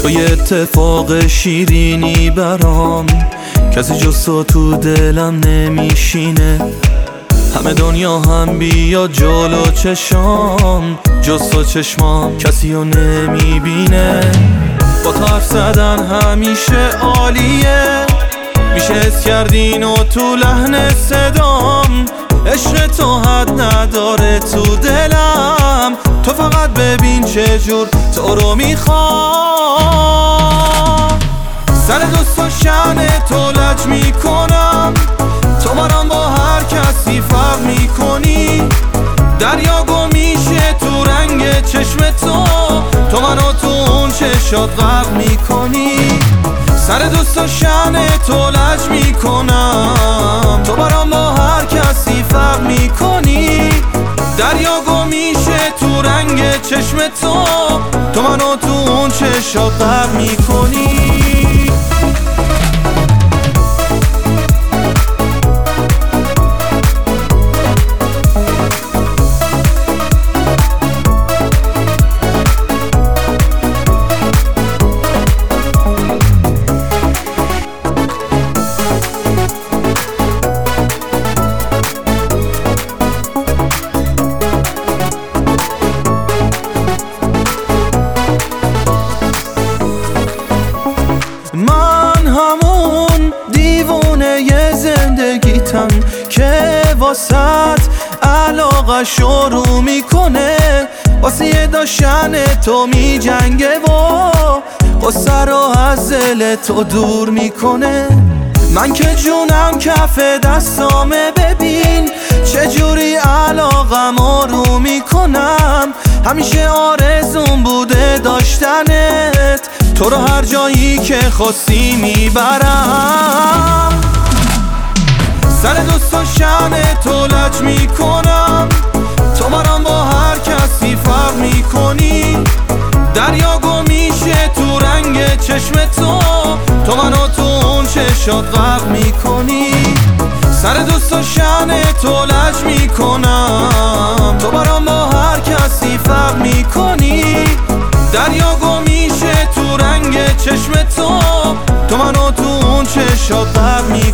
تو یه اتفاق شیرینی برام، کسی جز تو دلم نمیشینه. همه دنیا هم بیا جلو چشام، جز تو چشمام کسی رو نمیبینه. با تو حرف زدن همیشه عالیه، میشه حس کردین و تو لحن صدام. عشق تو حد نداره تو دلم، تو فقط ببین چجور تو رو میخوام. سر دوست و شأن تو لج میکنم، تو برام با هر کسی فرق میکنی. دریا گم میشه تو رنگ چشم تو منو تو اون چشات غرق میکنی. سر دوست و شأن تو لج میکنم، تو برام با هر کسی فرق میکنی. دریا گم میشه تو رنگ چشم تو منو تو اون چشات غرق میکنی. من همون دیوونه ی زندگیتم که واسط علاقه شروع میکنه، واسه داشتن تو میجنگه و قصه رو از دل تو دور میکنه. من که جونم کف دستامه، ببین چجوری علاقم رو میکنم. همیشه آرزون بوده داشتنت، تو رو هر جایی که خواستی میبرم. سر دوست و شأن تو لج میکنم، تو برام با هر کسی فرق میکنی. دریا گم میشه تو رنگ چشم تو منو تو اون چشات غرق میکنی. سر دوست و شأن تو لج میکنم، تو برام با هر کسی فرق میکنی. دریا گم میشه تو رنگ چشم تو منو تو اون چشات غرق میکنی.